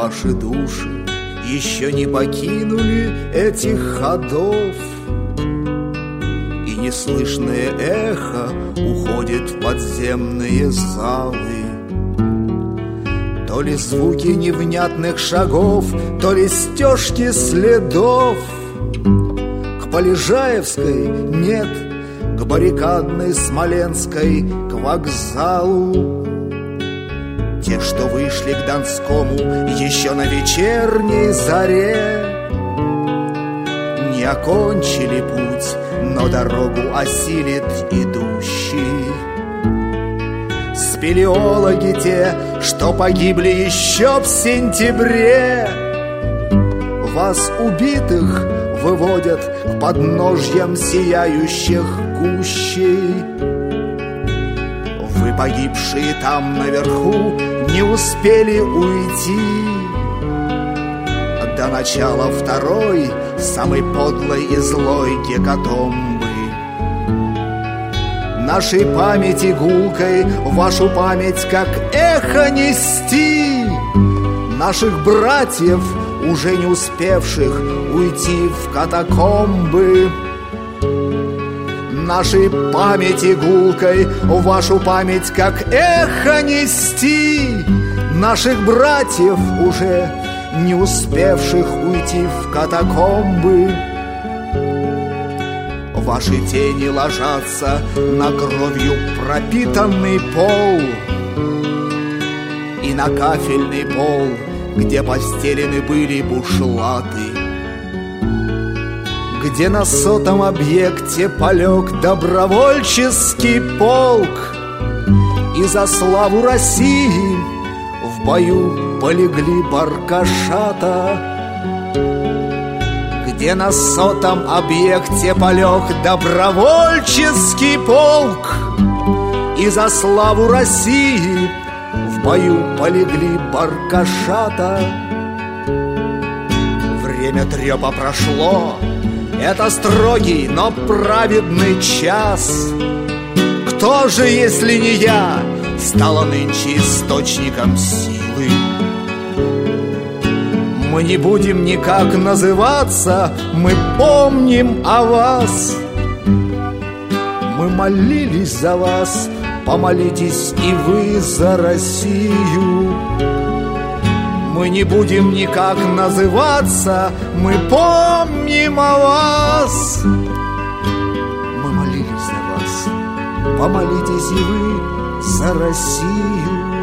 ваши души еще не покинули этих ходов, и неслышное эхо уходит в подземные залы. То ли звуки невнятных шагов, то ли стежки следов. К Полежаевской нет, к баррикадной Смоленской, к вокзалу. Те, что вышли к Донскому еще на вечерней заре, не окончили путь, но дорогу осилит идущий. Спелеологи те, что погибли еще в сентябре, вас, убитых, выводят к подножьям сияющих кущей. Вы, погибшие там наверху, не успели уйти до начала второй, самой подлой и злой гекатомбы. Нашей памяти гулкой вашу память как эхо нести, наших братьев, уже не успевших уйти в катакомбы. Нашей памяти гулкой вашу память как эхо нести, наших братьев, уже не успевших уйти в катакомбы. Ваши тени ложатся на кровью пропитанный пол и на кафельный пол, где постелены были бушлаты, где на 100-м объекте полег добровольческий полк, и за славу России в бою полегли баркашата. Где на 100-м объекте полег добровольческий полк, и за славу России в бою полегли баркашата. Время трепа прошло, это строгий, но праведный час. Кто же, если не я, стала нынче источником силы? Мы не будем никак называться, мы помним о вас. Мы молились за вас, помолитесь и вы за Россию. Мы не будем никак называться, мы помним о вас. Мы молились за вас, помолитесь и вы за Россию.